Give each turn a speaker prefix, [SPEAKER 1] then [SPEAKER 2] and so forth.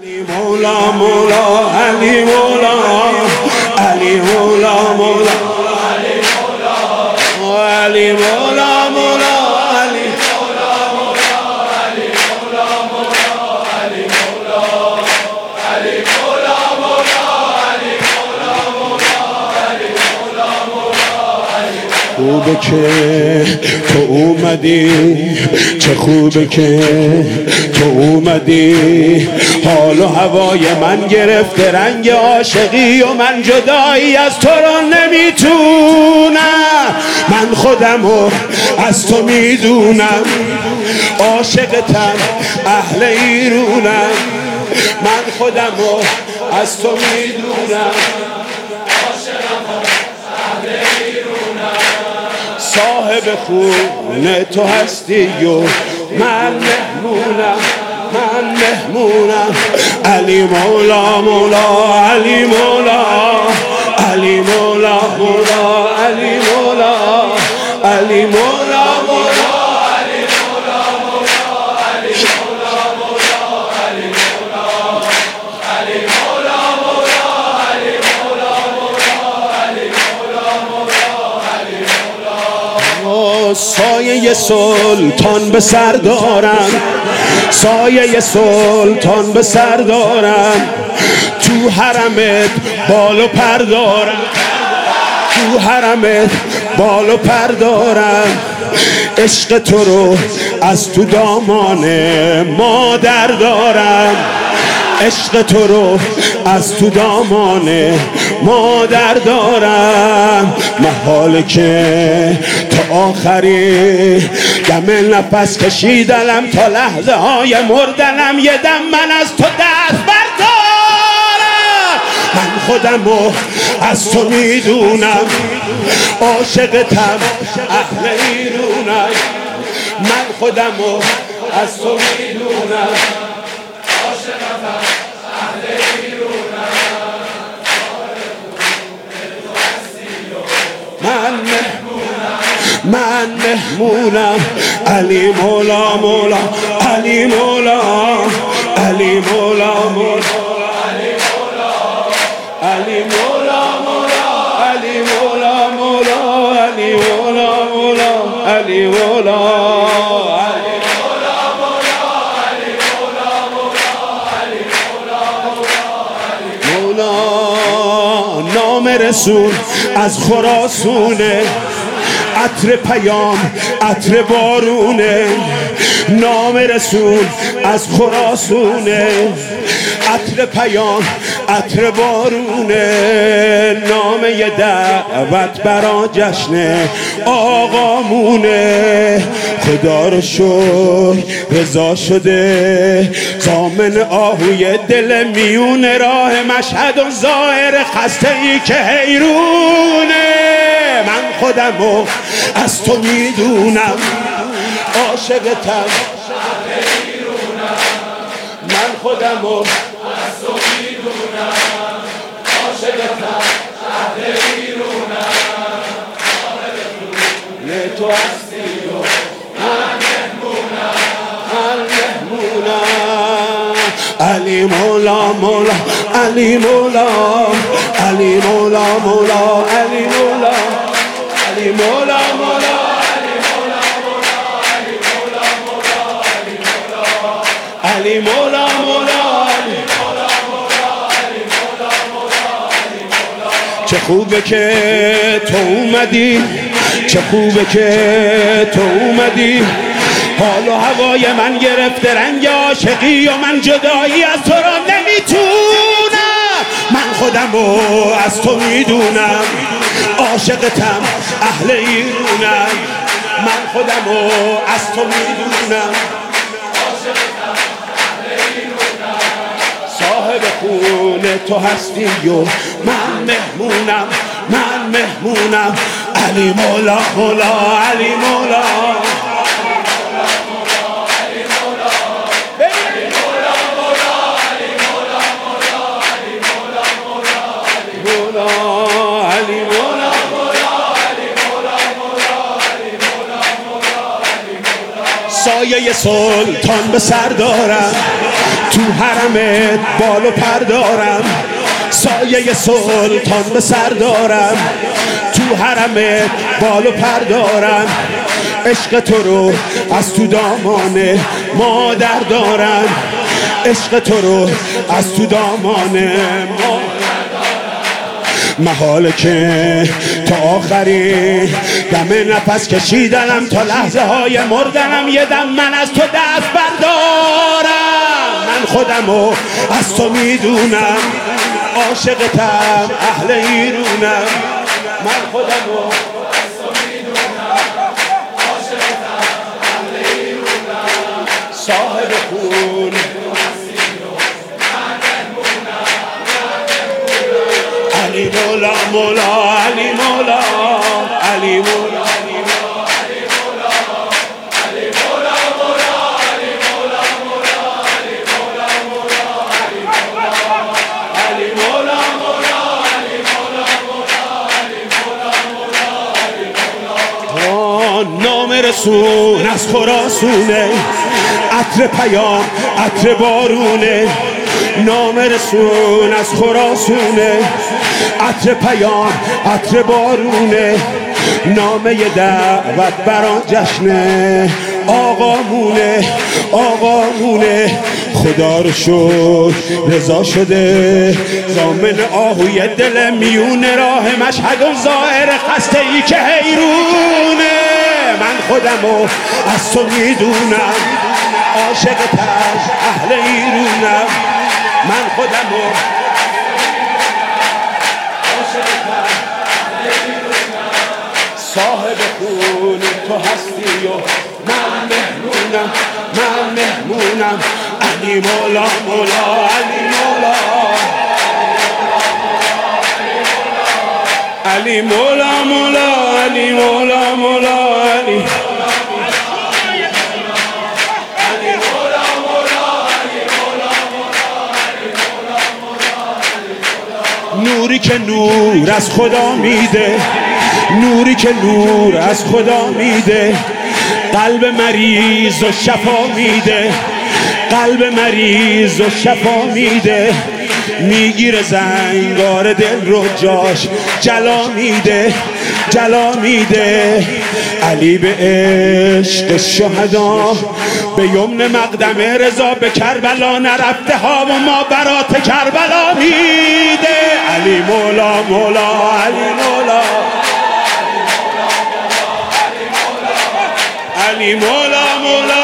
[SPEAKER 1] علی مولا مولا علی مولا علی مولا مولا علی مولا مولا علی خوبه که تو اومدی، چه خوبه که تو اومدی. حال و هوای من گرفته رنگ عاشقی و من جدایی از تو را نمیتونم. من خودمو از تو میدونم، عاشقتم اهل ایرونم. من خودمو از تو میدونم، صاحب خونه تو هستی و من مهمونم، من مهمونم. علی مولا مولا علی مولا علی مولا مولا علی مولا علی مولا مولا سایه سلطان به سر دارم، سایه سلطان به سر دارم. تو حرمت بال و پر دارم، تو حرمت بال و پر دارم. عشق تو رو از تو دامان مادر دارم، عشق تو رو از تو دامان مادر دارم. محاله که تا آخری دم نفس کشیدنم، تا لحظه های مردنم یه دم من از تو دست بردارم. من خودمو از تو میدونم، عاشقتم اهل ایرونم. من خودمو از تو میدونم، من مهمونم. علی مولا مولا علی مولا علی مولا مولا علی مولا مولا علی مولا مولا علی مولا مولا علی مولا مولا. نام رسول از خراسونه، عطر پیام عطر بارونه. نام رسول از خراسونه، عطر پیام عطر بارونه. نامه دعوت برا جشن آقامونه. خدا رو شکر رضا شده، ضامن آهوی دل میون راه مشهد و ظاهر خسته ای که حیرونه. من خودمو از تو میدونم، عاشقتم من خودمو از تو میدونم، عاشقتم اهل ایرونم. نه تو هستی و من مهمونم، من مهمونم. علی مولا مولا علی مولا علی مولا مولا علی مولا علی مولا مولا علی مولا مولا. چه خوبه که تو اومدی، چه خوبه که تو اومدی. حال و هوای من گرفته رنگ عاشقی و من جدایی از تو را نمیتونم. من خودمو از تو میدونم، عاشقتم اهل ایرونم. من خودمو از تو میدونم، صاحب خونه تو هستی و من مهمونم، من مهمونم. علی مولا مولا علی مولا سایه سلطان به سر دارم، تو حرمت بال و پر دارم، سایه سلطان به سر دارم. تو حرمت بال و پر دارم، عشق تو رو از تو دامان مادر دارم. عشق تو رو از تو دامان محاله که تا آخرین دم نفس کشیدنم، تا لحظه های مردنم یه دم من از تو دست بردارم. من خودمو از تو میدونم، عاشقتم اهل ایرونم. من خودمو از تو میدونم، عاشقتم اهل ایرونم. صاحب خون علی مولا مولا علی مولا علی مولا علی مولا علی مولا مولا علی مولا مولا علی مولا مولا علی مولا مولا علی مولا مولا علی مولا مولا. نام رسول از خراسونه، عطر پیام عطر بارونه. نام رسول از خراسونه، عطر پیام عطر بارونه. نامه دعوت بران جشنه، آقامونه آقامونه. خدا رو شکر رضا شده، ضامن آهوی دل میونه. راه مشهد و ظاهر خسته ای که حیرونه. من خودمو از تو میدونم، عاشقتم اهل ایرونم. من خودمو صاحب خون تو هستی و من مهمونم. من مهمونم. علی مولا مولا علی مولا علی مولا مولا علی مولا مولا علی نوری که نور از خدا میده، نوری که نور از خدا میده. قلب مریض و شفا میده، قلب مریض و شفا میده. میگیره زنگار دل رو جاش جلا میده جلا میده. علی به عشق شهدا، به یمن مقدم رضا به کربلا نرفته ها و ما برات کربلا میده. علی مولا مولا علی مولا علی مولا مولا